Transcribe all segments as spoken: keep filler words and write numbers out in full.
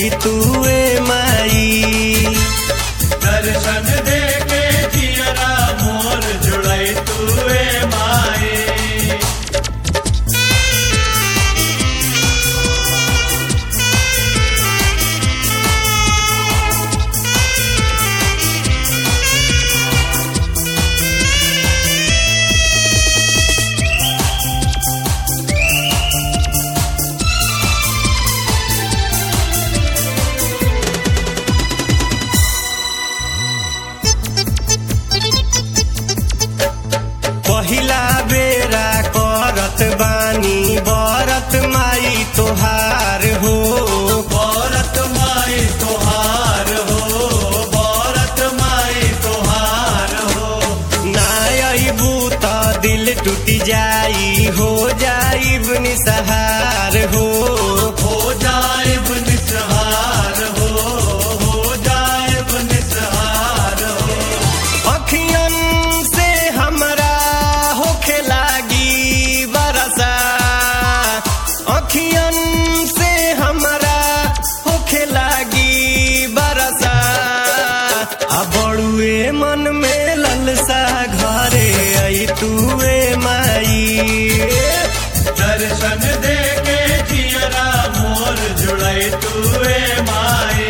आई तुए माई। दर्शन दे के जियरा मोर जुड़ई तुए माए। पहिला बेरा करत बानी बरत माई तोहार हो। बरत माई तोहार हो, बरत माई तोहार हो। ना अइबू त दिल टूट जाई, हो जाइब निसहार हो। हो जाइब निसहार हो, हो जाइब निसहार हो। अखियन से हमरा होखे लागी बरसा, अखियन से हमरा होखे लागी बरसा। आ बड़ुए मन में ललसा घरे आई तुए माई। दर्शन दे के जियरा मोर जुड़ई तुए माए।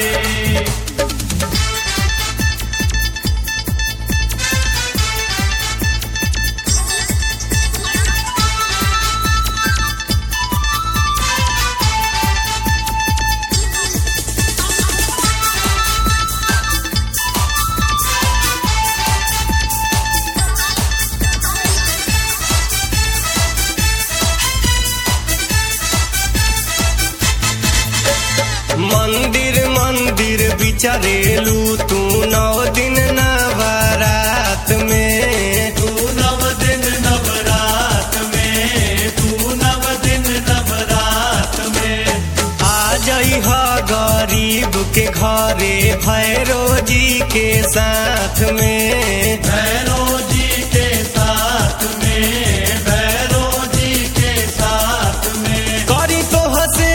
मंदिर मंदिर बिचरेलू तू नौ दिन नवरात में। तू नव दिन नवरात में, तू नव दिन नवरात में। आ जई ह गरीब के घरे भैरो जी के साथ में। भैरो जी के साथ में, भैरो जी के साथ में। करी तो हसे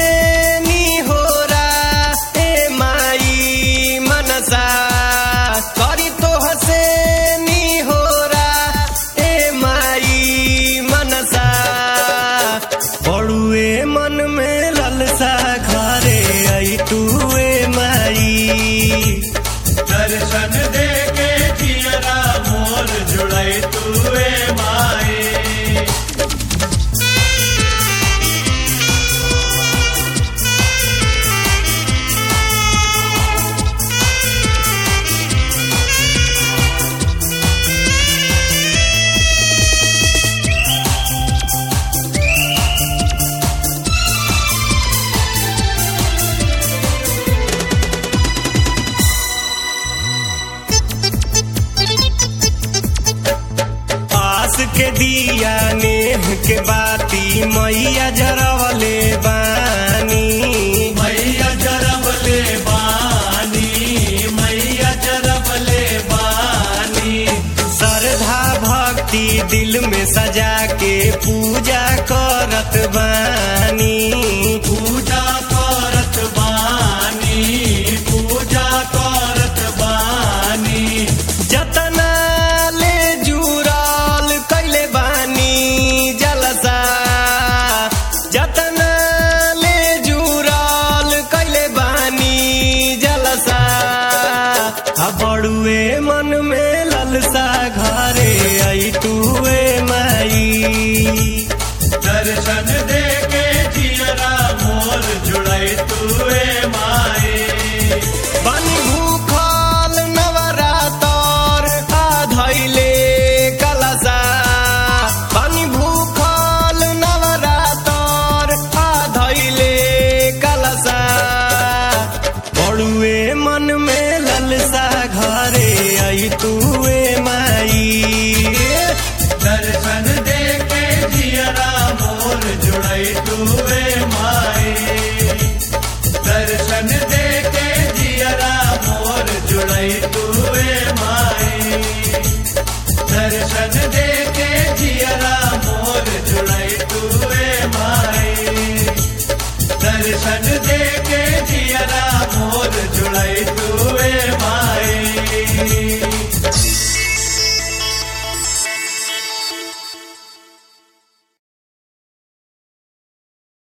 करी तो हसे नी हो रा ए माई मनसा। बड़ुए मन में ललसा घरे आई तुए माई। दर्शन दे के जियरा मोर जुड़ई तुए माए। के दिया नेह के बाती मैया जरवले बानी। मैया जरवले बानी, मैया जरवले बानी। श्रद्धा भक्ति दिल में सजा के पूजा करत बानी। पूजा करत बानी, पूजा करत बानी। जतना ले जुराल कैले बानी जलसा, जतना ले जुराल कैले बानी जलसा। आ बड़ुए मन में ललसा घरे आई तुए माई। दर्शन दे के जियरा मोर जुड़ई तुए माए। बानी भूखल नवरातर आ धैले कलसा। बानी भूखल नवरातर आ धैले कलसा। बड़ुए मन में ललसा घरे आई तुए माई। दर्शन दे के जियरा मोर जुड़ई तुए माए। दर्शन दे के जियरा मोर जुड़ई तुए माए। दर्शन दे के जियरा मोर जुड़ई तुए माए। दर्शन दे